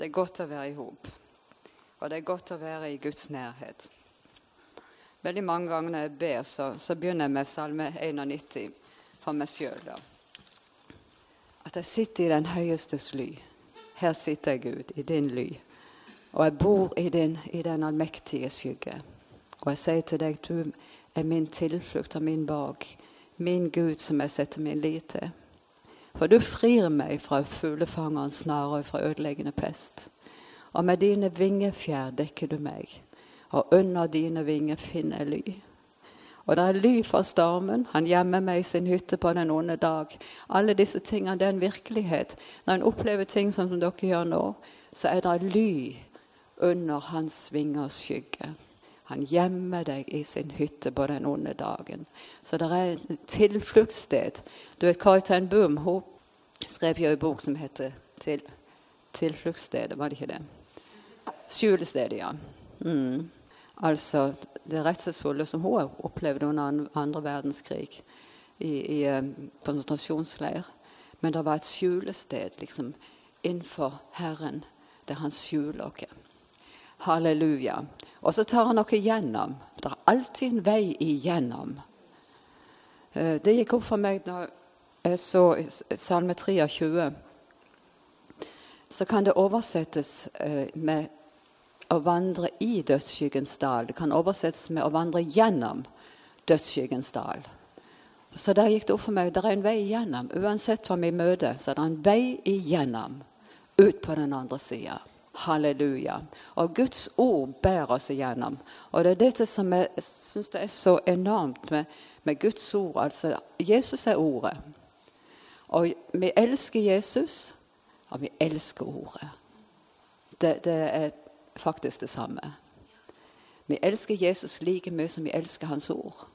Det er godt å være i hop. Og det er godt å være i Guds nærhet. Veldig mange ganger når jeg ber, så begynner jeg med Salme 91 for meg selv. Da. At jeg sitter i den høyestes ly. Her sitter jeg, Gud, i din ly. Og jeg bor i den allmektige skygge. Og jeg sier til deg, du er min tilflukt og min bag. Min Gud som jeg setter min lit til. For du frir meg fra fuglefangerens snare og fra ødeleggende pest. Og med dine vingefjær dekker du meg. Og under dine vinger finner jeg ly. Og det er ly fra stormen. Han gjemmer meg i sin hytte på den onde dag. Alle disse tingene, det er en virkelighet. Når en opplever ting som dere gjør nå, så er det ly under hans vingers skygge. Han gjemmer deg i sin hytte på den onde dagen. Så det er et tilfluktssted. Du vet, Corrie ten Boom, hun skrev jo en bok som heter Tilfluktsstedet, var det ikke det? Skjulestedet, ja. Altså, det redselsfulle som hun opplevde under andre verdenskrig i konsentrasjonsleir. Men det var et skjulested, liksom, innenfor Herren, der han skjuler oss. Halleluja. Og så tar han noe igjennom. Det er alltid en vei igjennom. Det gikk opp for meg når jeg så Salme 23. Så kan det oversettes med å vandre i dødsskyggens dal. Det kan oversettes med å vandre gjennom dødsskyggens dal. Så der gikk det opp for meg. Det er en vei igjennom. Uansett hva vi møter, så er det en vei igjennom. Ut på den andre siden. Halleluja. Og Guds ord bærer oss igjennom. Og det er dette som jeg synes det er så enormt med Guds ord. Altså, Jesus er ordet. Og vi elsker Jesus, og vi elsker ordet. Det er faktisk det samme. Vi elsker Jesus like mye som vi elsker hans ord.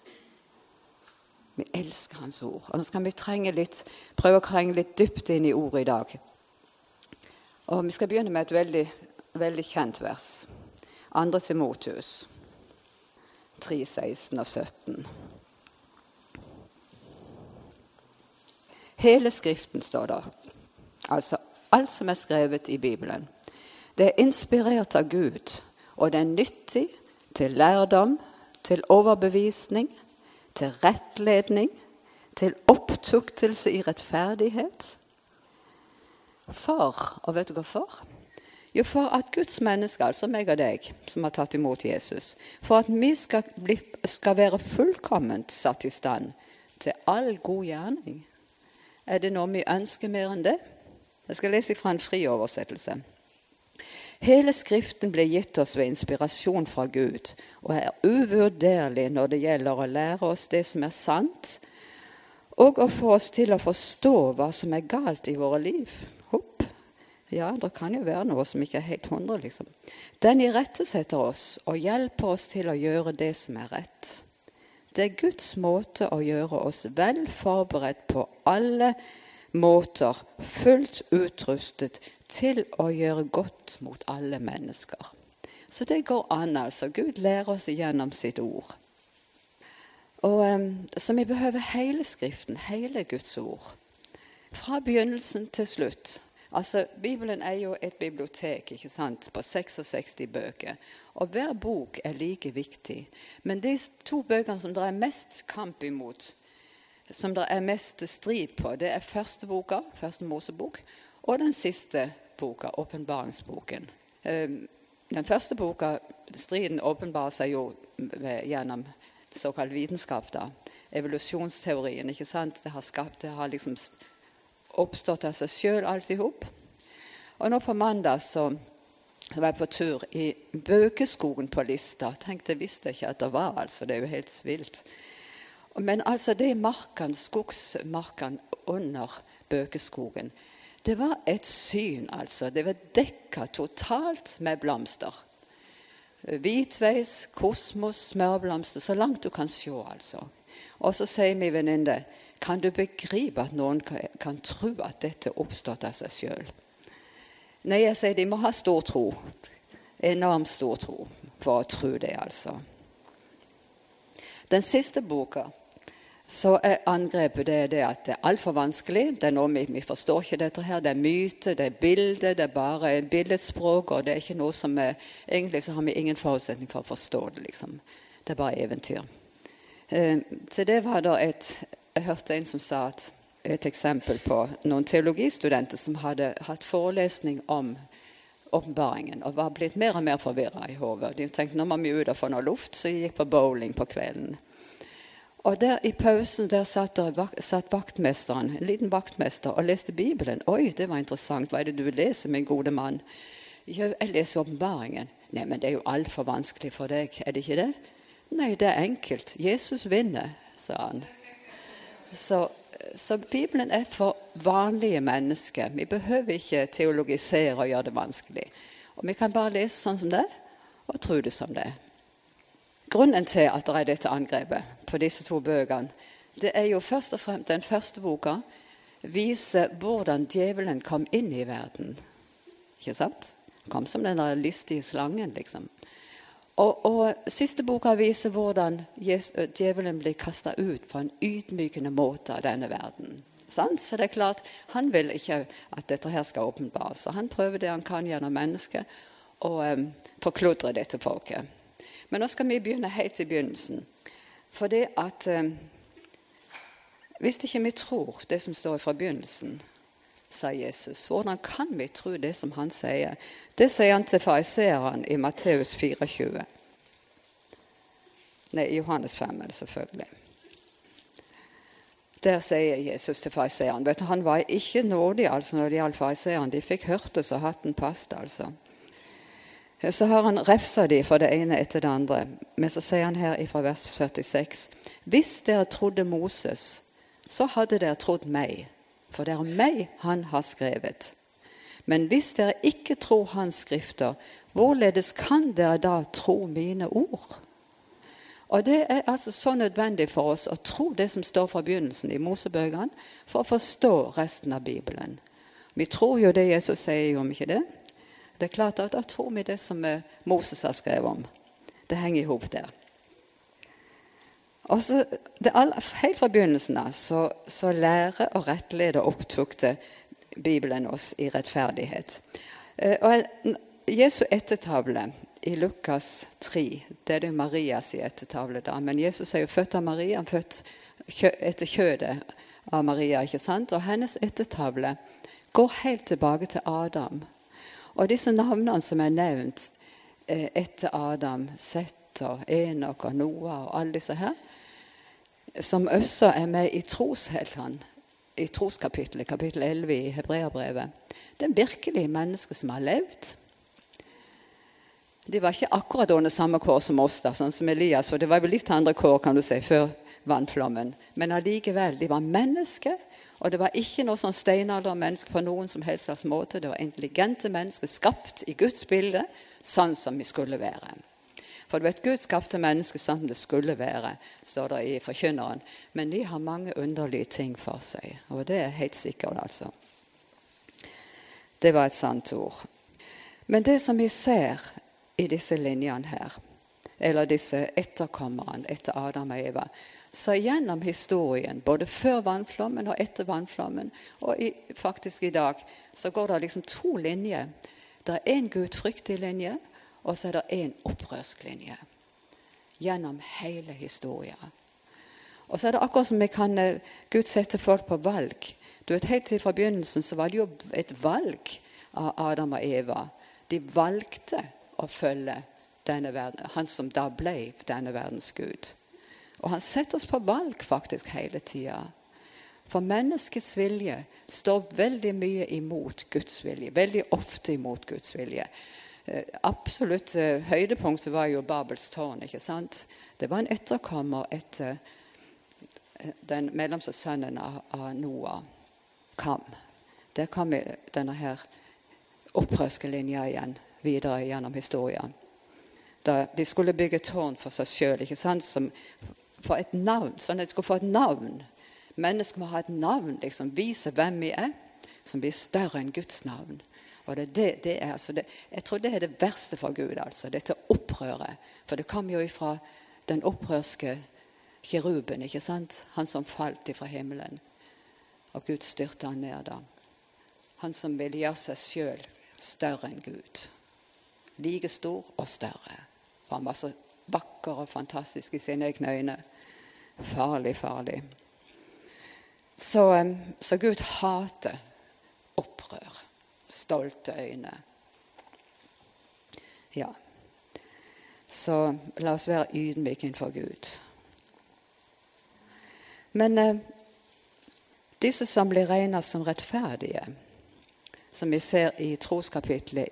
Vi elsker hans ord. Og nå skal vi prøve å trenge litt dypt inn i ordet i dag. Og vi skal begynne med et veldig, veldig kjent vers. 2. Timotheus 3, 16 og 17. Hele skriften står der. Altså alt som er skrevet i Bibelen. Det er inspirert av Gud, og det er nyttig til lærdom, til overbevisning, til rettledning, til opptuktelse i rettferdighet. Og vet du hva for? Jo, for at Guds mennesker, altså meg og deg, som har tatt imot Jesus, for at vi skal være fullkomment satt i stand til all god gjerning. Er det noe vi ønsker mer enn det? Jeg skal lese fra en fri oversettelse. Hele skriften ble gitt oss ved inspirasjon fra Gud, og er uvurderlig når det gjelder å lære oss det som er sant, og å få oss til å forstå hva som er galt i våre liv. Ja, det kan jo være noe som ikke er helt 100, liksom. Den irettesetter oss og hjelper oss til å gjøre det som er rett. Det er Guds måte å gjøre oss vel forberedt på alle måter, fullt utrustet til å gjøre godt mot alle mennesker. Så det går an, altså. Gud lærer oss igjennom sitt ord. Så vi behøver hele skriften, hele Guds ord. Fra begynnelsen til slutt. Altså, Bibelen er jo et bibliotek, ikke sant, på 66 bøker. Og hver bok er like viktig. Men de 2 bøkene som det er mest kamp imot, som det er mest strid på, det er første Mosebok, og den siste boka, åpenbaringsboken. Den første boka, striden åpenbarer seg jo gjennom såkalt vitenskap da. Evolusjonsteorien, ikke sant? Det har liksom oppstått av seg selv alt i hop. Og nå på mandag så var jeg på tur i bøkeskogen på Lista. Tenkte, visste ikke at det var, altså. Det er jo helt vilt. Men altså det marken, skogsmarken under bøkeskogen, det var et syn, altså. Det var dekket totalt med blomster. Hvitveis, kosmos, smørblomster, så langt du kan se, altså. Og så sier min venninne, kan du begripe at noen kan tro at dette er oppstått av seg selv? Nei, jeg sier de må ha stor tro. Enormt stor tro for å tro det, altså. Den siste boka så angrepet det at det alt for vanskelig. Det noe vi forstår ikke dette her. Det myte, det bilde, det bare billedspråk, og det ikke noe som egentlig så har vi ingen forutsetning for å forstå det, liksom. Det bare eventyr. Så det var da jeg hørte en som sa at et eksempel på noen teologistudenter som hadde hatt forelesning om åpenbaringen, og var blitt mer og mer forvirret i hodet. De tenkte, nå må vi ut og få noe luft, så jeg gikk på bowling på kvelden. Og der i pausen, der satt vaktmesteren, en liten vaktmester, og leste Bibelen. Oi, det var interessant. Hva det du leser, min gode mann? Jeg leser åpenbaringen. Nei, men det jo alt for vanskelig for deg, det ikke det? Nei, det enkelt. Jesus vinner, sa han. Så Bibelen for vanlige mennesker. Vi behøver ikke teologisere og gjøre det vanskelig. Og vi kan bare lese sånn som det, og tro det som det. Grunnen til at det dette angrepet på disse to bøkene, det jo først og fremst den første boka viser hvordan djevelen kom inn i verden. Ikke sant? Kom som den der listige slangen, liksom. Og siste boka viser hvordan djevelen blir kastet ut på en ydmykende måte av denne verden. Sant? Så det klart, han vil ikke at dette her skal åpenbares. Så han prøver det han kan gjennom mennesket og forkludre dette folket. Men nå skal vi begynne helt i begynnelsen. For det at hvis ikke vi tror det som står fra begynnelsen, sa Jesus, hvordan kan vi tro det som han sier? Det sier han til fariseeren i Matteus 24. Nei, i Johannes 5 selvfølgelig. Der sier Jesus til fariseeren. Vet du, han var ikke nådig altså, når det gjaldt fariseeren. De fikk hørt det, så hatten passet altså. Så har han refset de for det ene etter det andre. Men så sier han her fra vers 46. Hvis dere trodde Moses, så hadde dere trodd meg. For det meg han har skrevet. Men hvis dere ikke tror hans skrifter, hvorledes kan dere da tro mine ord? Og det altså så nødvendig for oss å tro det som står fra begynnelsen i Mosebøkene, for å forstå resten av Bibelen. Vi tror jo det Jesus sier, om ikke det? Det klart at da tror vi det som Moses har skrevet om. Det henger i hop der. Og så, helt fra begynnelsen av så lærer og rettleder og opptukter Bibelen oss i rettferdighet. Og Jesu ettertavle i Lukas 3, det jo Marias ettertavle da, men Jesus jo født av Maria, han født etter kjødet av Maria, ikke sant? Og hennes ettertavle går helt tilbake til Adam. Og disse navnene som nevnt etter Adam, Seth og Enok og Noah og alle disse her, som også med i trosheltene, i troskapitlet, kapittel 11 i Hebreabrevet. Det virkelig mennesker som har levd. De var ikke akkurat under samme kår som oss, da, sånn som Elias, for det var vel litt andre kår, kan du si, før vannflommen. Men allikevel, de var mennesker, og det var ikke noe sånn steinaldermenneske på noen som helst slags måte. Det var intelligente mennesker skapt i Guds bilde, sånn som vi skulle være. For du vet, Gud skapte mennesker sånn som det skulle være, står det i Forkynneren. Men de har mange underlige ting for seg, og det helt sikkert, altså. Det var et sant ord. Men det som vi ser i disse linjene her, eller disse etterkommerne etter Adam og Eva, så gjennom historien, både før vannflommen og etter vannflommen, og faktisk i dag, så går det liksom to linjer. Det en gudfryktig linje, og så det en opprørsk linje. Gjennom hele historien. Og så det akkurat som vi kan Gud sette folk på valg. Du vet, helt til fra begynnelsen så var det jo et valg av Adam og Eva. De valgte å følge denne verden, han som da ble denne verdens Gud. Og han setter oss på valg faktisk hele tiden. For menneskets vilje står veldig mye imot Guds vilje. Veldig ofte imot Guds vilje. Absolutt høydepunktet var jo Babels tårn, ikke sant? Det var en etterkommer etter den mellomste sønnen av Noah, Kam. Der kom denne her opprørske linja igjen, videre gjennom historien. Da de skulle bygge tårn for seg selv, ikke sant? Som for et navn, sånn at de skulle få et navn. Mennesker må ha et navn, liksom, vise hvem vi som blir større enn Guds navn. Og det altså jeg tror det det verste for Gud, altså, dette opprøret. For det kom jo ifra den opprørske Keruben, ikke sant? Han som falt fra himmelen. Og Gud styrte han ned da. Han som ville gjøre seg selv større enn Gud. Like stor og større. For han var så vakker og fantastisk i sine egne øyne. Farlig, farlig. Så Gud hater opprør. Stolte øyne. Ja. Så la oss være ydmyke innenfor Gud. Men disse som blir regnet som rettferdige, som vi ser i troskapitlet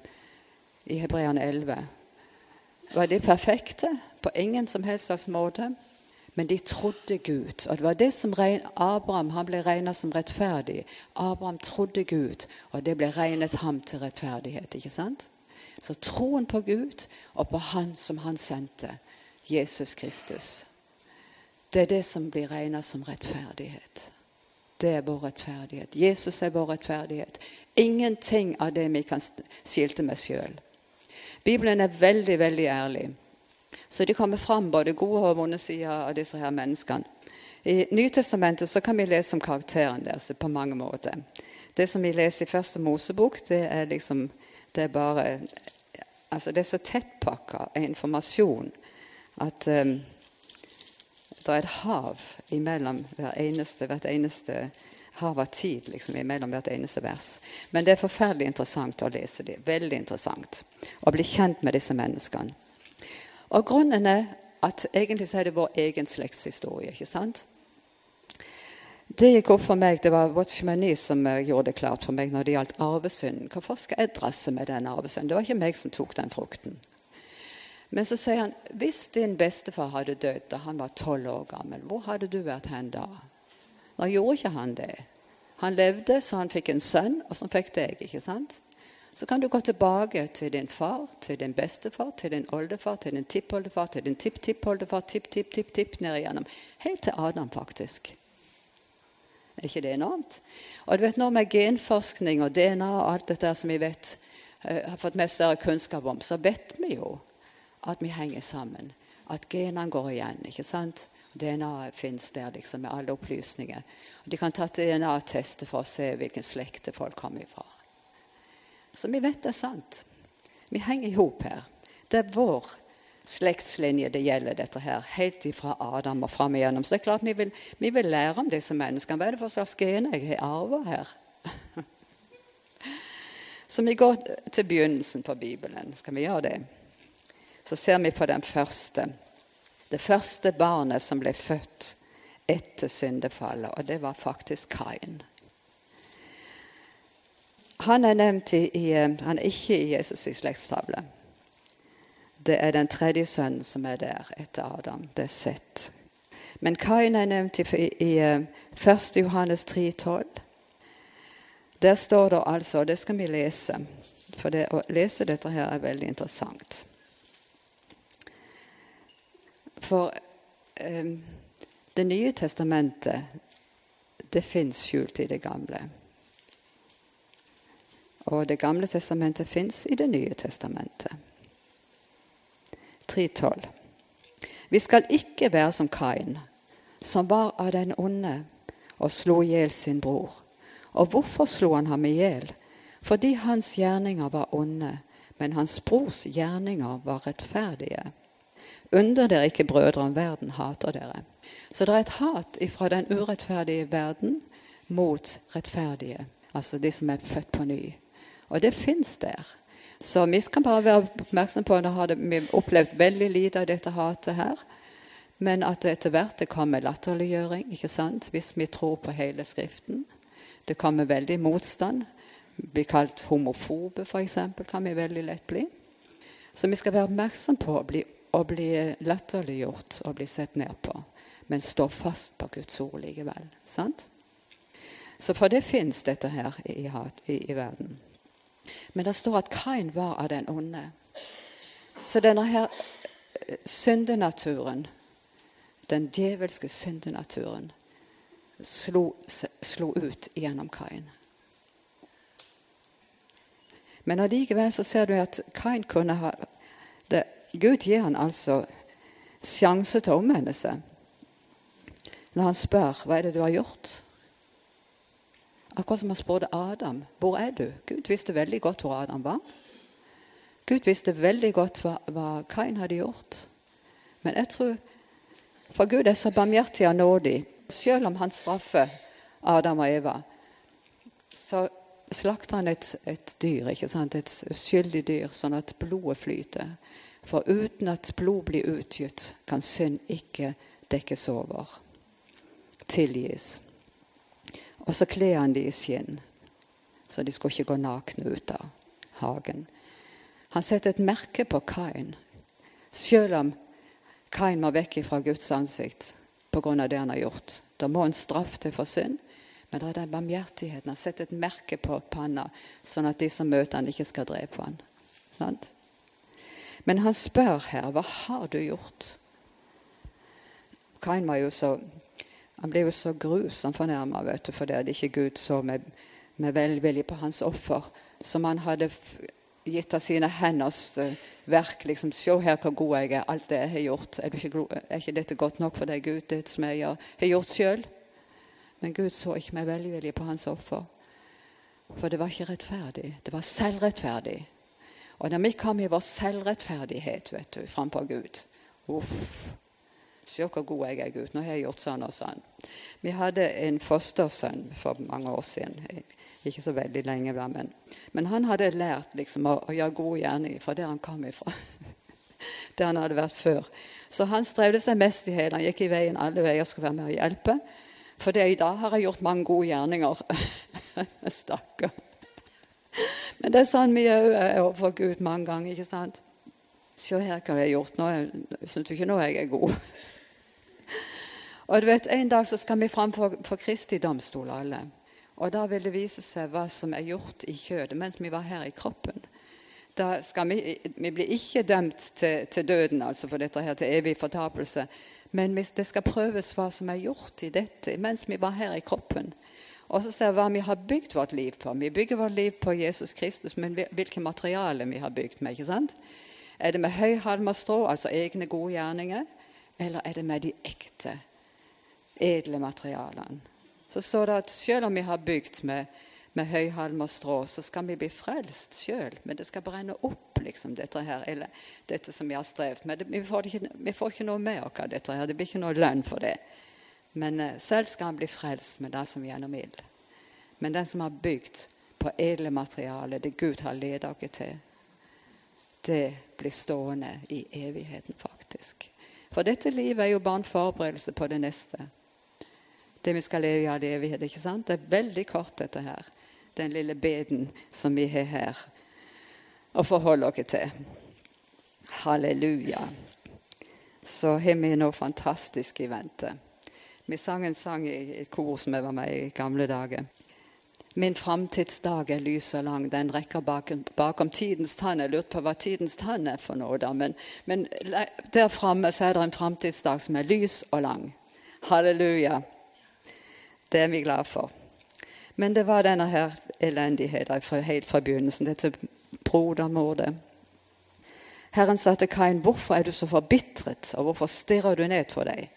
i Hebreerne 11, var de perfekte på ingen som helst slags måte, men de trodde Gud. Og det var det som Abraham, han ble regnet som rettferdig. Abraham trodde Gud, og det ble regnet ham til rettferdighet, ikke sant? Så troen på Gud og på han som han sendte, Jesus Kristus, det er det som blir regnet som rettferdighet. Det er vår rettferdighet. Jesus er vår rettferdighet. Ingenting av det vi kan skilte med selv. Bibelen er veldig, veldig ærlig. Så det kommer frem både gode og vonde sider av disse her menneskene. I Nytestamentet så kan vi lese om karakteren deres på mange måter. Det som vi leser i første Mosebok, det er liksom, det er bare, altså det er så tettpakket av informasjon at det er et hav imellom hvert eneste hav av tid, liksom, imellom hvert eneste vers. Men det er forferdelig interessant å lese det. Veldig interessant å bli kjent med disse menneskene. Og grunnen er at egentlig så er det vår egen slektshistorie, ikke sant? Det gikk opp for meg, det var Watchmani som gjorde det klart for meg når det gjaldt arvesynden. Hvorfor skal jeg drasse med den arvesynden? Det var ikke meg som tok den frukten. Men så sier han, hvis din bestefar hadde dødd da han var 12 år gammel, hvor hadde du vært hen da? Da gjorde ikke han det. Han levde så han fikk en sønn, og så fikk deg, ikke sant? Så kan du gå tilbake til din far, til din bestefar, til din oldefar, til din tippoldefar, til din tipptippoldefar, tipp, ned igjennom. Helt til Adam, faktisk. Er ikke det enormt? Og du vet, nå med genforskning og DNA og alt dette som vi vet, har fått mer større kunnskap om, så vet vi jo at vi henger sammen. At genene går igjen, ikke sant? DNA finnes der liksom med alle opplysninger. Og de kan ta DNA-tester for å se hvilken slekte folk kommer ifra. Så vi vet det er sant. Vi henger ihop her. Det er vår slektslinje det gjelder dette her, helt ifra Adam og frem igjennom. Så det er klart vi vil lære om disse menneskene. Hva er det for slags gener jeg har arvet her? Så vi går til begynnelsen på Bibelen. Skal vi gjøre det? Så ser vi på den første. Det første barnet som ble født etter syndefallet, og det var faktisk Kain. Han er nevnt han er ikke i Jesus' slektstavle. Det er den tredje sønnen som er der etter Adam. Det er Seth. Men Kain er nevnt i 1. Johannes 3,12. Der står det altså, og det skal vi lese, for å lese dette her er veldig interessant. For det nye testamentet, det finnes skjult i det gamle. Og det gamle testamentet finnes i det nye testamentet. 3,12. Vi skal ikke være som Kain, som var av den onde og slo ihjel sin bror. Og hvorfor slo han ham ihjel? Fordi hans gjerninger var onde, men hans brors gjerninger var rettferdige. Undrer dere ikke, brødre, om verden hater dere? Så det er et hat fra den urettferdige verden mot rettferdige, altså de som er født på ny. Og det finnes der. Så vi skal bare være oppmerksom på at vi har opplevd veldig lite av dette hatet her, men at det etter hvert det kommer latterliggjøring, ikke sant? Hvis vi tror på hele skriften. Det kommer veldig motstand. Blir kalt homofobe, for eksempel, kan vi veldig lett bli. Så vi skal være oppmerksom på å bli latterliggjort og bli sett ned på, men stå fast på Guds ord likevel. Sant? Så for det finnes dette her i verden. Men det står at Kain var av den onde. Så denne her syndenaturen, den djevelske syndenaturen, slo ut gjennom Kain. Men allikevel så ser du at Kain kunne ha Gud gir han altså sjanse til å omvende seg. når han spør, hva det du har gjort? Akkurat som han spurte Adam, hvor du? Gud visste veldig godt hvor Adam var. Gud visste veldig godt hva Kain hadde gjort. Men jeg tror, for Gud så barmhjertig og nådig, selv om han straffer Adam og Eva, så slakter han et dyr, ikke sant? Et uskyldig dyr, sånn at blodet flyter. For uten at blod blir utgitt, kan synd ikke dekkes over. Tilgis. Og så kler han de i skinn, så de skulle ikke gå nakne ut av hagen. Han setter et merke på Kain, selv om Kain må vekk fra Guds ansikt på grunn av det han har gjort. Da må en straff til for synd, men det er den barmhjertigheten. Han setter et merke på panna, sånn at de som møter han ikke skal drepe han. Sant? Men han spør her, hva har du gjort? Kain var jo så, han ble jo så grusomt fornærmet, vet du, for det at ikke Gud så med velvilje på hans offer, som han hadde gitt av sine henders verk, liksom, se her hvor god jeg er, alt det jeg har gjort. Er ikke dette godt nok for deg, Gud, det som jeg har gjort selv? Men Gud så ikke med velvilje på hans offer, for det var ikke rettferdig, det var selvrettferdig. Og når vi kom i vår selvrettferdighet, vet du, frem på Gud, se hvor god jeg er, Gud, nå har jeg gjort sånn og sånn. Vi hadde en fostersønn for mange år siden, ikke så veldig lenge, men han hadde lært liksom, å gjøre gode gjerninger fra der han kom ifra, der han hadde vært før. Så han strevde seg mest i hele, han gikk i veien alle veier, skulle være med å hjelpe, for det i dag har jeg gjort mange gode gjerninger. Stakker. Men det er sånn vi er overfor Gud mange ganger, ikke sant? Se her hva jeg har gjort, nå synes du ikke nå jeg er god. Og du vet, en dag så skal vi frem for Kristi domstol alle. Og da vil det vise seg hva som er gjort i kjødet mens vi var her i kroppen. Da skal vi blir ikke dømt til døden, altså for dette her, til evig fortapelse. Men det skal prøves hva som er gjort i dette mens vi var her i kroppen. Og så ser vi hva vi har bygd vårt liv på. Vi bygger vårt liv på Jesus Kristus, men hvilke materialer vi har bygd med, ikke sant? Er det med høyhalm og strå, altså egne gode gjerninger, eller er det med de ekte, edle materialene? Så står det at selv om vi har bygd med høyhalm og strå, så skal vi bli frelst selv, men det skal brenne opp liksom dette her, eller dette som vi har strevd med. Vi får ikke noe med oss av dette her, det blir ikke noe lønn for det. Men selv skal han bli frelst med det som gjennom ild. Men den som har bygd på edle materiale, det Gud har ledet dere til, det blir stående i evigheten faktisk. For dette livet er jo bare en forberedelse på det neste. Det vi skal leve i all evighet, ikke sant? Det er veldig kort dette her. Den lille beden som vi har her. Og forholde dere til. Halleluja. Så har vi noe fantastisk i vente. Vi sang en sang i et kor som jeg var med i gamle dager. Min fremtidsdag er lys og lang, den rekker bakom tidens tann. Jeg lurte på hva tidens tann er for noe da, men der fremme så er det en fremtidsdag som er lys og lang. Halleluja. Det er vi glad for. Men det var denne her elendigheten helt fra begynnelsen, dette brodermordet. Herren sa til Kain, hvorfor er du så forbittret, og hvorfor stirrer du ned for deg?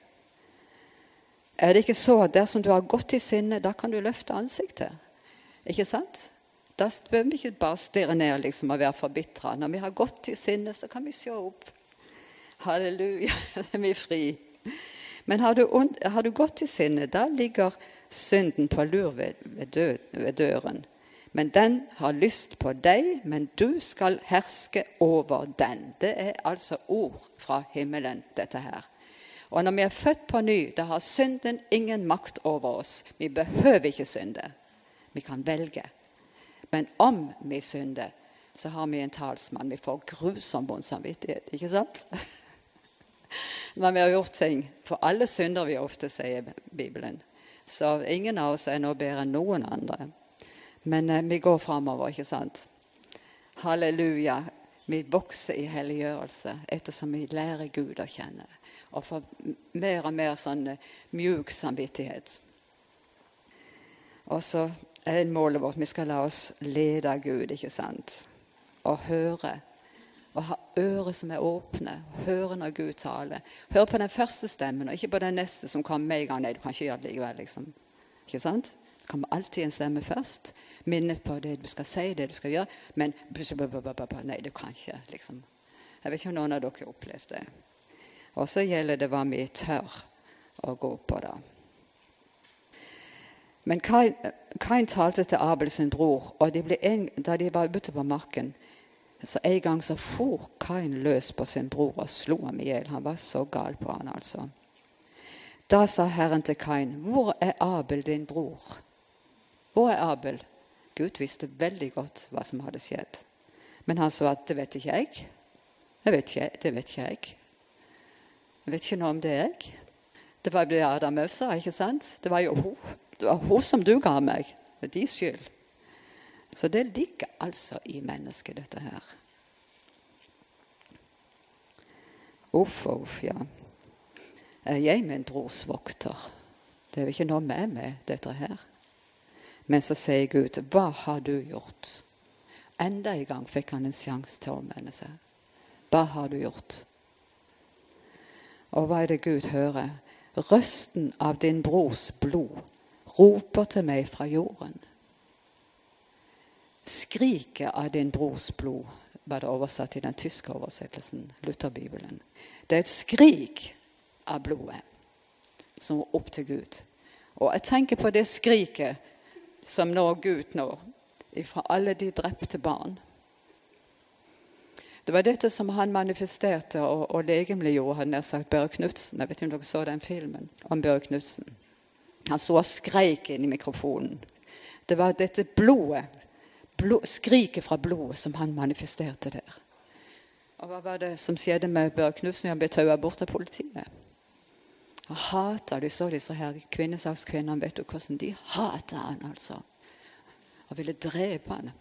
Er det ikke så at dersom du har gått i sinne, da kan du løfte ansiktet? Ikke sant? Da bør vi ikke bare stirre ned liksom, og være forbitret. Når vi har gått i sinne, så kan vi se opp. Halleluja, da er vi fri. Men har du gått i sinne, da ligger synden på lur ved døren. Men den har lyst på deg, men du skal herske over den. Det er altså ord fra himmelen, dette her. Og når vi er født på ny, da har synden ingen makt over oss. Vi behøver ikke synde. Vi kan velge. Men om vi synder, så har vi en talsmann. Vi får grusom båndsamvittighet, ikke sant? Når vi har gjort ting, for alle synder vi ofte, sier Bibelen. Så ingen av oss er noe bedre enn noen andre. Men vi går fremover, ikke sant? Halleluja. Vi vokser i helliggjørelse ettersom vi lærer Gud å kjenne. Og får mer og mer sånn mjuk samvittighet. Og så er målet vårt, vi skal la oss lede av Gud, ikke sant? Og høre Og ha ører som åpne. Høre når Gud taler. Høre på den første stemmen, og ikke på den neste som kommer med en gang. Nei, du kan ikke gjøre det likevel, liksom. Ikke sant? Det kommer alltid en stemme først. Minne på det du skal si, det du skal gjøre. Men nei, du kan ikke, liksom. Jeg vet ikke om noen av dere har opplevd det. Og så gjelder det hva vi tør å gå på da. Men Kain talte til Abel sin bror, og da de var ute på marken, så en gang så for Kain løs på sin bror og slo ham ihjel. Han var så gal på han, altså. Da sa Herren til Kain, hvor er Abel din bror? Hvor er Abel? Gud visste veldig godt hva som hadde skjedd. Men han sa at det vet ikke jeg. Det vet ikke jeg. Jeg vet ikke noe om det jeg. Det var det Adam sa, ikke sant? Det var jo hun. Det var hun som du ga meg. Det er de skyld. Så det ligger altså i mennesket, dette her. Uff, ja. Er jeg min brors vokter? Det er jo ikke noe med dette her. Men så sier Gud, hva har du gjort? Enda en gang fikk han en sjanse til å omvende seg. Hva har du gjort? Og hva er det Gud hører? Røsten av din brors blod roper til meg fra jorden. Skriket av din brors blod, var det oversatt i den tyske oversettelsen, Lutherbibelen. Det er et skrik av blodet som er opp til Gud. Og jeg tenker på det skriket som når Gud nå, fra alle de drepte barn. Det var dette som han manifesterte og legemliggjorde, hadde nær sagt Børre Knudsen. Jeg vet ikke om dere så den filmen om Børre Knudsen. Han så og skreik inn i mikrofonen. Det var dette blodet, skriket fra blodet som han manifesterte der. Og hva var det som skjedde med Børre Knudsen? Han ble tauet bort av politiet. Han hatet, du så disse her kvinnesakskvinnene, vet du hvordan de hatet han altså. Og ville drepe han.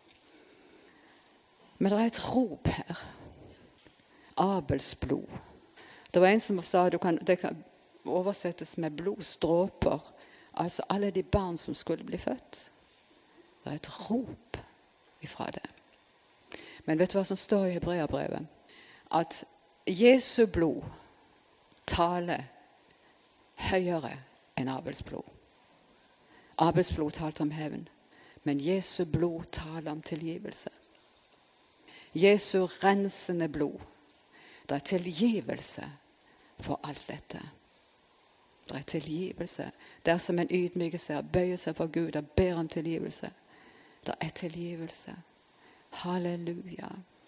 Men det er et rop her. Abels blod. Det var en som sa at det kan oversettes med blodstråper. Altså alle de barn som skulle bli født. Det er et rop ifra det. Men vet du hva som står i Hebreerbrevet? At Jesu blod taler høyere enn Abels blod. Abels blod talte om hevn, men Jesu blod taler om tilgivelse. Jesu rensende blod. Det er tilgivelse for alt dette. Det er tilgivelse. Det er som en ydmyker seg, bøyer seg for Gud og ber om tilgivelse. Det er tilgivelse. Halleluja.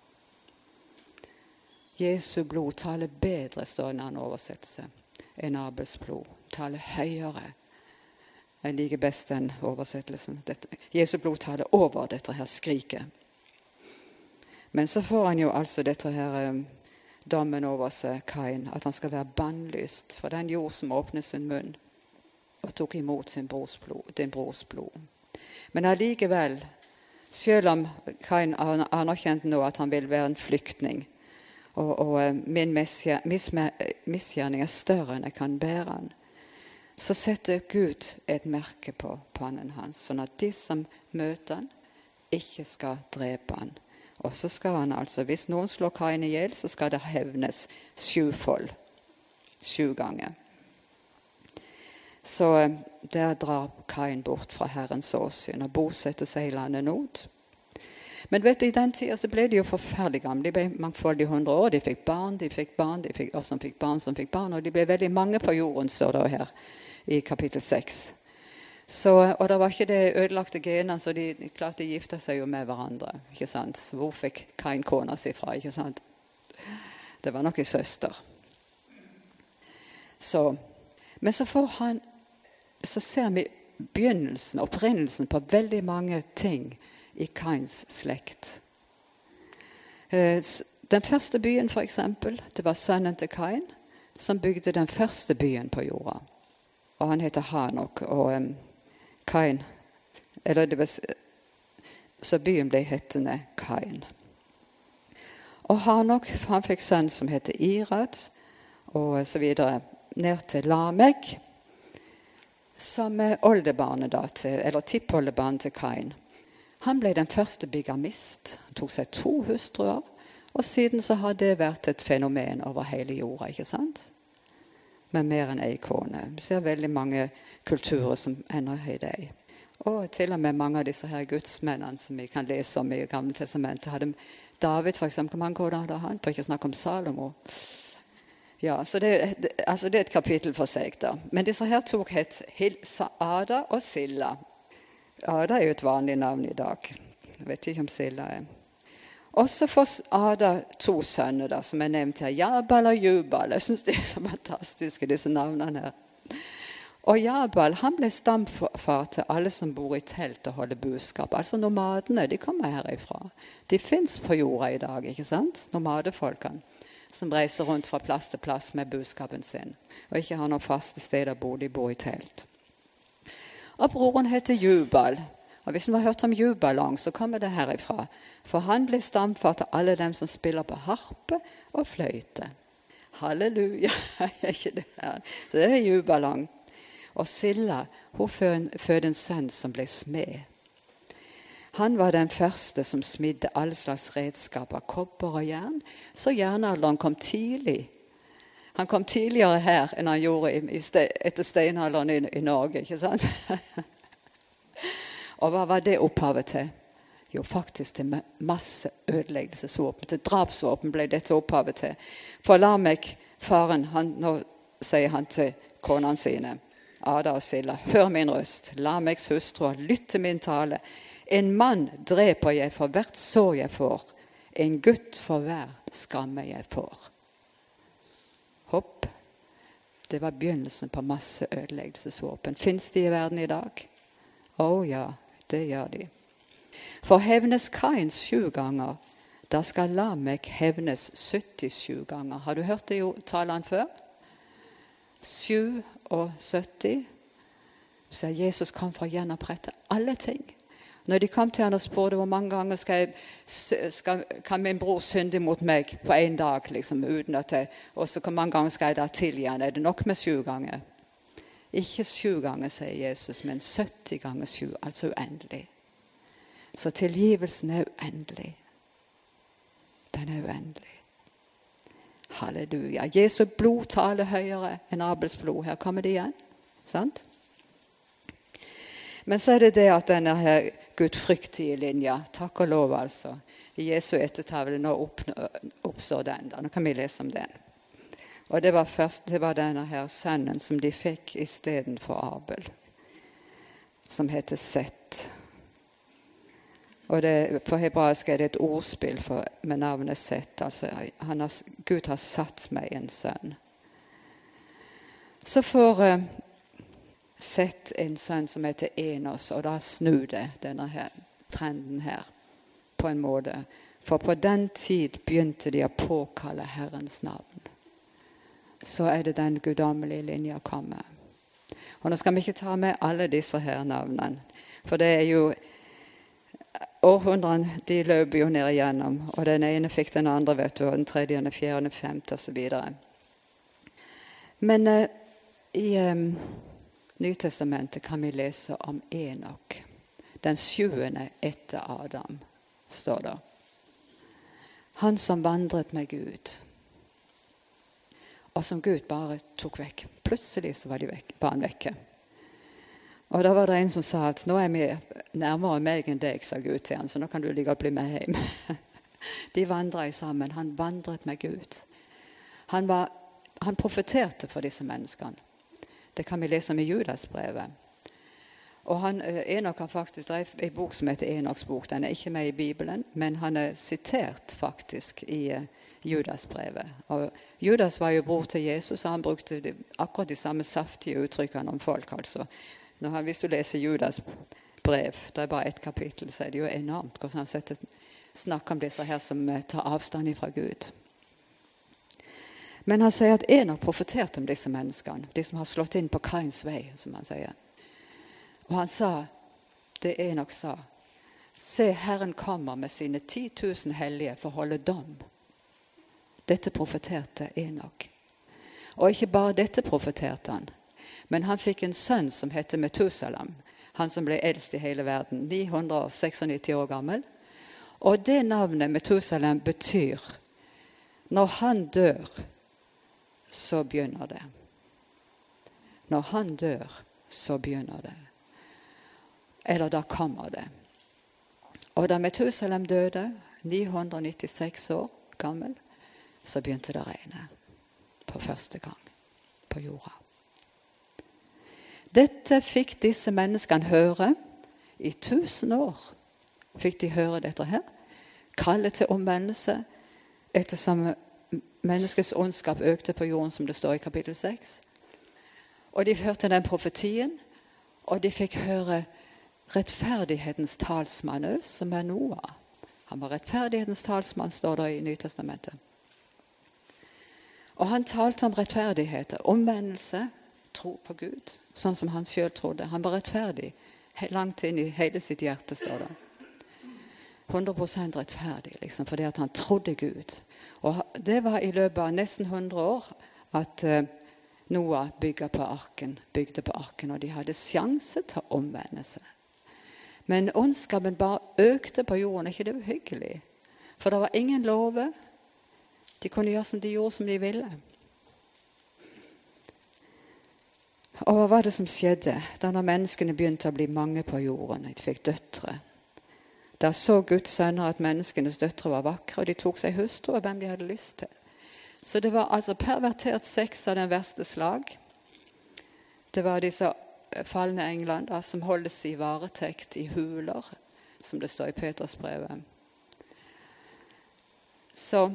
Jesu blod taler bedre, står en annen oversettelse, enn Abels blod. Taler høyere. Jeg liker best den oversettelsen. Jesu blod taler over dette her skriket. Men så får han jo altså dette her dommen over seg, Kain, at han skal være bannlyst for den jord som åpnet sin munn og tok imot din brors blod. Men allikevel, selv om Kain anerkjente nå at han vil være en flyktning, og min misgjerning er større enn jeg kan bære han, så setter Gud et merke på pannen hans, sånn at de som møter han, ikke skal drepe han. Og så skal han altså, hvis noen slår Kain i hjel, så skal det hevnes 7-fold. 7 ganger. Så der drar Kain bort fra Herrens åsyn og bosetter seg i landet Nod. Men vet du, i den tiden så ble de jo forferdelig gamle. De ble mangfoldige 100 år. De fikk barn, som fikk barn, og de ble veldig mange på jorden, står det her i kapittel 6. Så, og det var ikke det ødelagte gener, så de klarte å gifte seg jo med hverandre. Ikke sant? Så hvor fikk Kain kona si fra? Ikke sant? Det var nok en søster. Men så ser vi begynnelsen, opprinnelsen på veldig mange ting i Kains slekt. Den første byen, for eksempel, det var sønnen til Kain, som bygde den første byen på jorda. Og han heter Hanok, og Kain, så byen ble hettende Kain. Og Hanok, han fikk sønn som heter Irad, og så videre, ned til Lamek, som oldebarnet da eller tippoldebarnet til Kain. Han ble den første bigamist. Han tok seg 2 hustruer, Og siden så har det vært et fenomen over hele jorda, ikke sant? Med mer enn en kone. Vi ser veldig mange kulturer som ender i det. Og til og med mange av disse her gudsmennene som vi kan lese om i Gamle testamentet. Hadde David for eksempel, hvor mange koner hadde han? For ikke å snakke om Salomo. Ja, så det er et kapittel for seg da. Men disse her tok het Ada og Silla. Ada er jo et vanlig navn i dag. Jeg vet ikke om Silla er. Og så får Ada 2 sønner da, som er nevnt her. Jabal og Jubal. Jeg synes det er så fantastiske disse navnene her. Og Jabal, han ble stamfar til alle som bor i telt og holder buskap. Altså nomadene, de kommer herifra. De finnes på jorda i dag, ikke sant? Nomadefolkene som reiser rundt fra plass til plass med buskapen sin. Og ikke har noen faste steder å bo, de bor i telt. Og broren heter Jubal. Og hvis du har hørt om Jubalong, så kommer det herifra. For han ble stamfar til alle dem som spiller på harpe og fløyte. Halleluja, er ikke det her? Så det er Jubalong. Og Silla, hun fødte en sønn som ble smed. Han var den første som smidde alle slags redskaper, kobber og jern. Så jernalderen kom tidlig. Han kom tidligere her enn han gjorde etter steinalderen i Norge, ikke sant? Og hva var det opphavet til? Jo, faktisk til masse ødeleggelsesvåpen. Til drapsvåpen ble dette opphavet til. For Lamek, faren, nå sier han til konene sine, Ada og Silla, hør min røst, Lameks hustru, lytt til min tale. En mann dreper jeg for hvert sår jeg får. En gutt for hver skamme jeg får. Hopp. Det var begynnelsen på masse ødeleggelsesvåpen. Finnes de i verden i dag? Ja, det gjør de. For hevnes Kain 7 ganger, da skal Lamek hevnes 77 ganger. Har du hørt det jo talene før? 7 og 70. Så Jesus kom for å gjenopprette alle ting. Når de kom til han og spurte hvor mange ganger kan min bror synde mot meg på en dag, liksom, uten at og så hvor mange ganger skal jeg da tilgi han? Er det nok med 7 ganger? Ikke 7 ganger, sier Jesus, men 70 ganger 7, altså uendelig. Så tilgivelsen er uendelig. Den er uendelig. Halleluja. Jesu blod taler høyere enn Abels blod. Her kommer det igjen. Sant? Men så er det det at denne her gudfryktige linja, takk og lov altså, i Jesu ettertavle, nå oppstår den. Nå kan vi lese om den. Og det var denne her sønnen som de fikk i stedet for Abel, som heter Sett. Og på hebraisk er det et ordspill med navnet Sett. Altså, Gud har satt meg en sønn. Så får Sett en sønn som heter Enos, og da snur det denne her, trenden her på en måte. For på den tid begynte de å påkalle Herrens navn. Så er det den guddommelige linja kommer. Og nå skal vi ikke ta med alle disse her navnene, for det er jo århundrene, de løper jo ned igjennom, og den ene fikk den andre, vet du, og den tredje, den fjerde, den femte, og så videre. Men i Nytestamentet kan vi lese om Enok, den 7. etter Adam, står det. Han som vandret med Gud, og som Gud bare tok vekk. Plutselig så var han vekke. Og da var det en som sa at nå er vi nærmere meg enn deg, sa Gud til han, så nå kan du like å bli med hjem. De vandret sammen. Han vandret med Gud. Han profeterte for disse menneskene. Det kan vi lese om i Judasbrevet. Og Enok har faktisk drevet en bok som heter Enoks bok. Den er ikke med i Bibelen, men han er sitert faktisk i Judasbrevet. Og Judas var jo bror til Jesus, og han brukte akkurat de samme saftige uttrykkene om folk, altså. Hvis du leser Judas brev, det er bare 1 kapittel, så er det jo enormt hvordan han snakker om disse her som tar avstand fra Gud. Men han sier at Enok profeterte om disse menneskene, de som har slått inn på Kains vei, som han sier. Og han sa, det Enok sa, se, Herren kommer med sine 10 000 hellige for å holde dom. Dette profeterte Enok. Og ikke bare dette profeterte han, men han fikk en sønn som heter Metusalam, han som ble eldst i hele verden, 996 år gammel. Og det navnet Metusalam betyr Når han dør, så begynner det. Når han dør, så begynner det. Eller da kommer det. Og da Metusalem døde, 996 år gammel, så begynte det å regne på første gang på jorda. Dette fikk disse menneskene høre. I 1000 år fikk de høre dette her. Kalle til omvendelse, ettersom menneskets ondskap økte på jorden, som det står i kapittel 6. Og de hørte den profetien, og de fikk høre rettferdighetens talsmann også, som Noah. Han var rettferdighetens talsmann, står det i Nytestamentet. Og han talte om rettferdighet, omvendelse, tro på Gud, sånn som han selv trodde. Han var rettferdig, langt inn i hele sitt hjerte, står det. 100% rettferdig, liksom, fordi at han trodde Gud. Og det var i løpet av nesten 100 år at Noah bygde på arken, og de hadde sjanse til å omvende seg. Men ondskapen bare økte på jorden. Er ikke det uhyggelig? For det var ingen love. De kunne gjøre som de gjorde, som de ville. Og hva var det som skjedde da når menneskene begynte å bli mange på jorden? De fikk døtre. Da så Guds sønner at menneskenes døtre var vakre, og de tok seg hustru av hvem de hadde lyst til. Så det var altså pervertert sex av den verste slag. Det var disse falne engler da, som holdes i varetekt i huler, som det står i Peters brevet. Så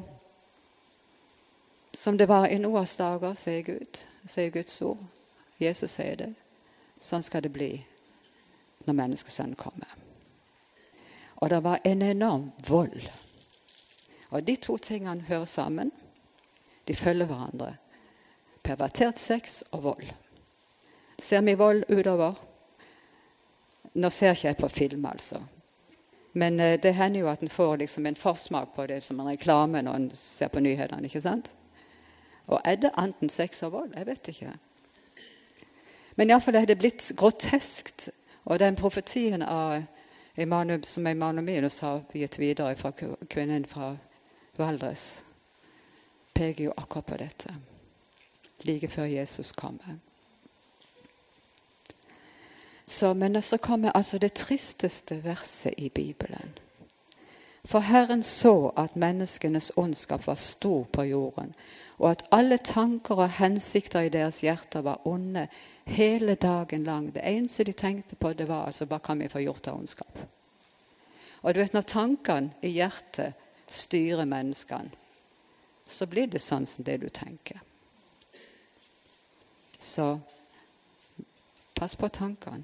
som det var i Noas dager, sier Guds ord. Jesus sier det. Sånn skal det bli når menneskesønnen kommer. Og det var en enorm vold. Og de to tingene hører sammen. De følger hverandre. Pervertert sex og vold. Ser vi vold utover? Nå ser ikke jeg på film, altså. Men det hender jo at en får liksom en forsmak på det som en reklame når en ser på nyhetene, ikke sant? Og er det enten sex og vold? Jeg vet ikke. Men i alle fall er det blitt groteskt. Og den profetien som Emanuel Minus har gitt videre fra kvinnen fra Valdres, peker jo akkurat på dette. Like før Jesus kommer. Men så kommer altså det tristeste verset i Bibelen. For Herren så at menneskenes ondskap var stor på jorden, og at alle tanker og hensikter i deres hjerter var onde hele dagen lang. Det eneste de tenkte på, det var altså, hva kan vi få gjort av ondskap? Og du vet, når tankene i hjertet styrer menneskene, så blir det sånn som det du tenker. Så pass på tankene.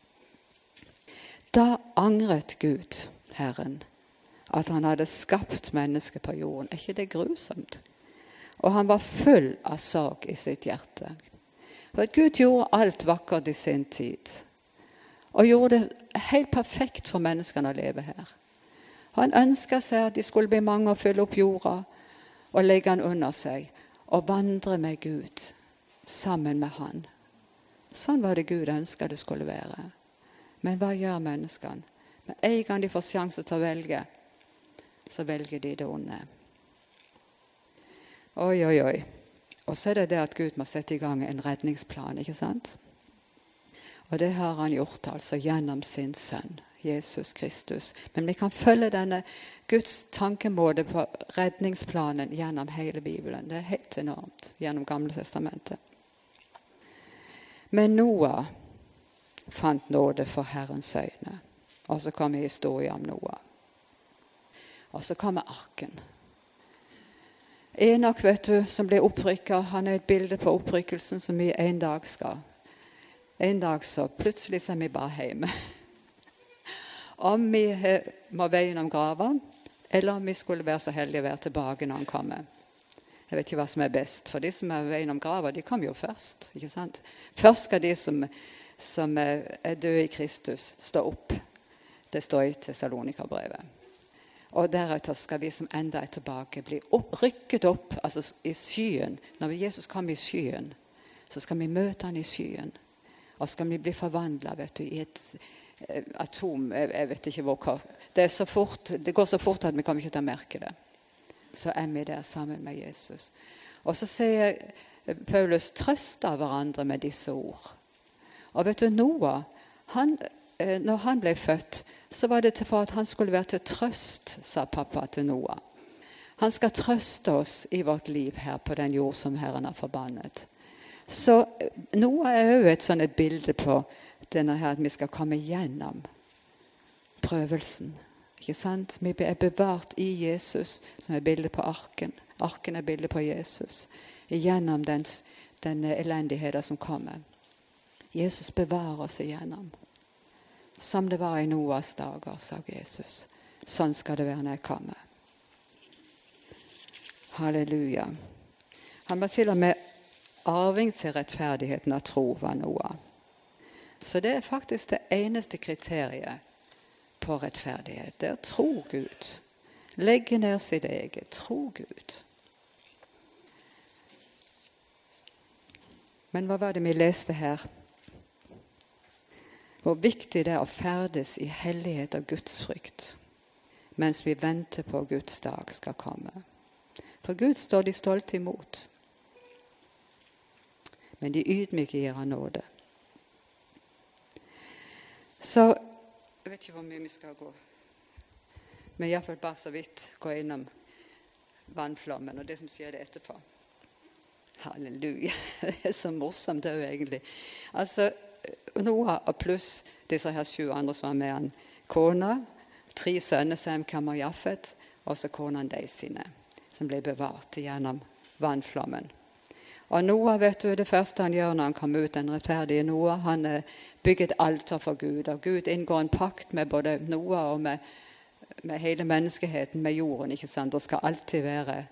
Da angret Gud, Herren, at han hadde skapt mennesket på jorden. Er ikke det grusomt? Og han var full av sorg i sitt hjerte. For at Gud gjorde alt vakkert i sin tid. Og gjorde det helt perfekt for menneskene å leve her. Han ønsket seg at de skulle bli mange og fylle opp jorda, og legge han under seg, og vandre med Gud, sammen med han. Sånn var det Gud ønsket det skulle være. Men hva gjør menneskene? Med en gang de får sjanse til å velge, så velger de det onde. Oi, oi, oi. Og så er det det at Gud må sette i gang en redningsplan, ikke sant? Og det har han gjort altså gjennom sin sønn, Jesus Kristus. Men vi kan følge denne Guds tankemåte på redningsplanen gjennom hele Bibelen. Det er helt enormt gjennom Gamle Testamentet. Men Noah fant nåde for Herrens øyne. Og så kommer historien om Noah. Og så kommer arken. Enok, vet du, som ble opprykket, han er et bilde på opprykkelsen som vi en dag skal. En dag så plutselig så er vi bare hjemme. Om vi må veien om grava, eller om vi skulle være så heldige å være tilbake når han kommer. Jeg vet ikke hva som er best, for de som er veien om grava, de kommer jo først, ikke sant? Først skal de som er døde i Kristus stå opp. Det står i Thessalonika-brevet. Og deretter skal vi som enda er tilbake bli rykket opp, altså i skyen. Når Jesus kommer i skyen, så skal vi møte han i skyen. Og skal vi bli forvandlet, vet du, i et atom. Jeg vet ikke hvor. Det går så fort at vi kommer ikke til å merke det. så er vi der sammen med Jesus. Og så sier Paulus, trøst av hverandre med disse ord. Og vet du, Noah, når han ble født, så var det for at han skulle være til trøst, sa pappa til Noah. Han skal trøste oss i vårt liv her på den jord som Herren har forbannet. Så Noah er jo et sånn et bilde på denne her, at vi skal komme gjennom prøvelsen. Ikke sant? Vi er bevart i Jesus, som er bildet på arken. Arken er bildet på Jesus. Gjennom den elendigheten som kommer. Jesus bevarer oss igjennom. Som det var i Noahs dager, sa Jesus. Sånn skal det være når jeg kommer. Halleluja. Han var til og med arving til rettferdigheten av tro, var Noah. Så det er faktisk det eneste kriteriet på rettferdighet. Det er å tro Gud. Legge ned sitt eget. Tro Gud. Men hva var det vi leste her? Hvor viktig det er å ferdes i hellighet og Guds frykt, mens vi venter på Guds dag skal komme. For Gud står de stolte imot, men de ydmyke gir han nåde. Så, jeg vet ikke hvor mye vi skal gå, men i hvert fall bare så vidt gå innom vannflommen og det som skjer det etterpå. Halleluja, det er så morsomt det er jo egentlig. Altså, Noah og pluss disse her 7 andre som var med han. Kona, 3 sønner, Sem, Kam og Jafet, og så konen de sine, som ble bevart gjennom vannflommen. Og Noah, vet du, det første han gjør når han kommer ut, den rettferdige Noah, han bygger et alter for Gud, og Gud inngår en pakt med både Noah og med hele menneskeheten, med jorden, ikke sant? Det skal alltid være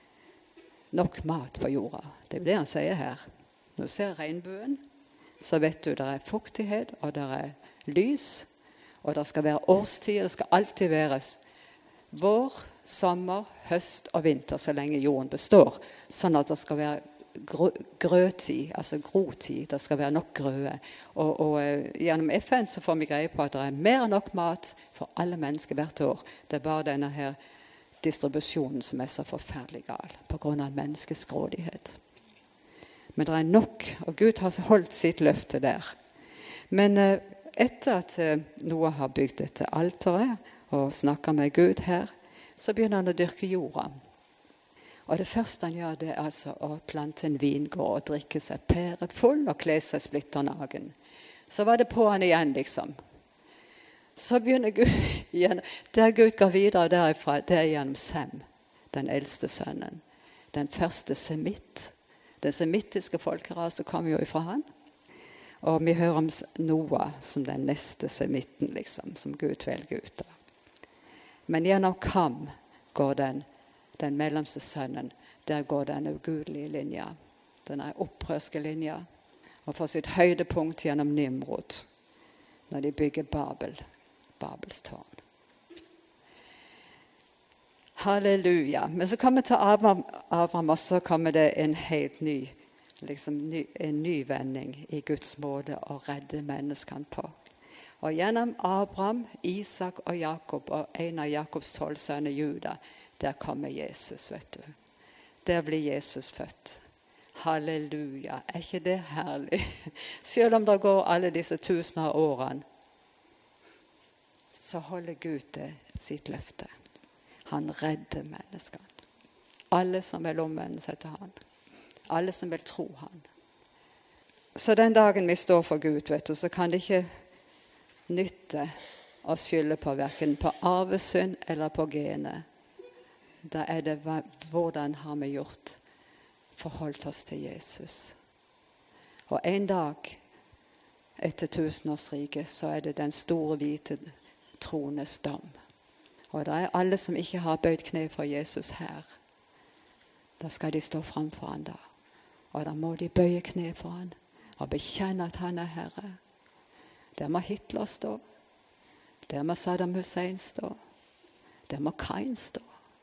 nok mat på jorda. Det er det han sier her. Når du ser regnbuen, så vet du, det er fuktighet, og det er lys, og det skal være årstid, det skal alltid være vår, sommer, høst og vinter, så lenge jorden består, sånn at det skal være grøtid, altså grotid, det skal være nok grøde. Og gjennom FN så får vi greie på at det er mer enn nok mat for alle mennesker hvert år. Det er bare denne her distribusjonen som er så forferdelig gal, på grunn av menneskets grådighet. Men det er nok, og Gud har holdt sitt løfte der. Men etter at Noah har bygd dette alteret og snakker med Gud her, så begynner han å dyrke jorda. Og det første han gjør, det er altså å plante en vingård og drikke seg pære full og kle seg splitternagen. Så var det på han igjen, liksom. Så begynner Gud igjen. Der Gud går videre derifra, det er gjennom Sem, den eldste sønnen. Den første semitt. Den semittiske folkerase kom jo ifra han. Og vi hører om Noah som den neste semitten, liksom, som Gud velger ut av. Men gjennom Kam går den mellomste sønnen, der går den ugudelige linja. Den er opprørske linja. Og får sitt høydepunkt gjennom Nimrod, når de bygger Babels tårn. Halleluja. Men så kommer vi til Abraham, og så kommer det en helt ny, en ny vending i Guds måte å redde menneskene på. Og gjennom Abraham, Isak og Jakob og en av Jakobs 12 sønner Juda, der kommer Jesus, vet du. Der blir Jesus født. Halleluja. Er ikke det herlig? Selv om det går alle disse tusener av årene, så holder Gud det sitt løfte. Han redder menneskene. Alle som vil omvende seg til han. Alle som vil tro han. Så den dagen vi står for Gud, vet du, så kan det ikke nytte å skylde på hverken på arvesynd eller på genet. Da er det hvordan har vi gjort, forholdt oss til Jesus. Og en dag etter tusenårsriket så er det den store hvite trones dom. Og det er alle som ikke har bøyd kne for Jesus her. Da skal de stå framfor han da. Og da må de bøye kne for han og bekjenne at han er Herre. Der må Hitler stå. Der må Saddam Hussein stå. Der må Kain stå.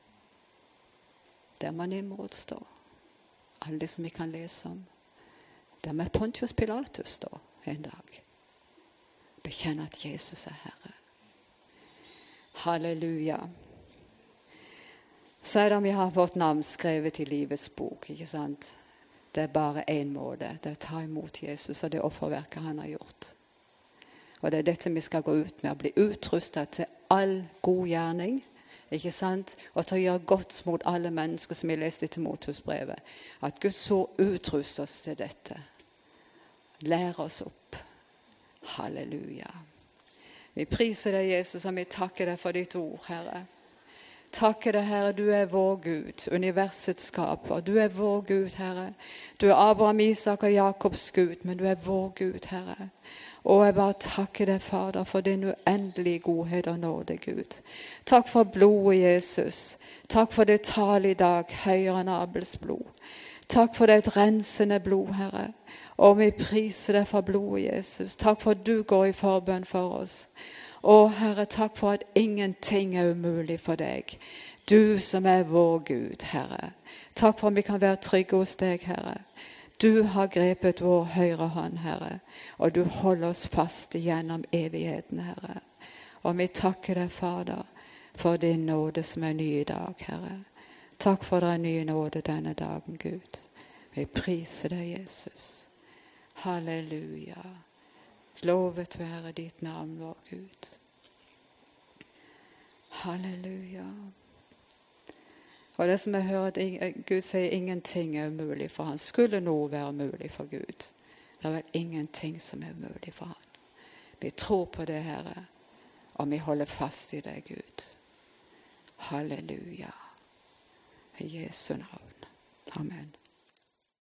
Der må Nimrod stå. Alle det som vi kan lese om. Der må Pontius Pilatus stå en dag. Bekjenne at Jesus er Herre. Halleluja. Selv om vi har vårt navn skrevet i livets bok, ikke sant? Det er bare en måte, det er å ta imot Jesus og det offerverket han har gjort. Og det er dette vi skal gå ut med, å bli utrustet til all god gjerning, ikke sant? Og til å gjøre godt mot alle mennesker, som vi leste i Timotheusbrevet. At Guds ord utruster oss til dette. Lær oss opp. Halleluja. Vi priser deg, Jesus, og vi takker deg for ditt ord, Herre. Takker deg, Herre, du er vår Gud, universets skaper. Du er vår Gud, Herre. Du er Abraham, Isak og Jakobs Gud, men du er vår Gud, Herre. Og jeg bare takker deg, Fader, for din uendelige godhet og nåde, Gud. Takk for blodet, Jesus. Takk for det tal i dag, høyere enn Abels blod. Takk for det et rensende blod, Herre. Og vi priser deg for blodet, Jesus. Takk for at du går i forbønn for oss. Og Herre, takk for at ingenting er umulig for deg. Du som er vår Gud, Herre. Takk for at vi kan være trygge hos deg, Herre. Du har grepet vår høyre hånd, Herre, og du holder oss fast gjennom evigheten, Herre. Og vi takker deg, Fader, for din nåde som er ny i dag, Herre. Takk for din nye nåde denne dagen, Gud. Vi priser deg, Jesus. Halleluja. Lovet være ditt navn, vår Gud. Halleluja. Og det som jeg hører, at Gud sier ingenting er umulig for han. Skulle noe være mulig for Gud? Det er vel ingenting som er umulig for han. Vi tror på det, Herre, og vi holder fast i det, Gud. Halleluja. I Jesu navn. Amen.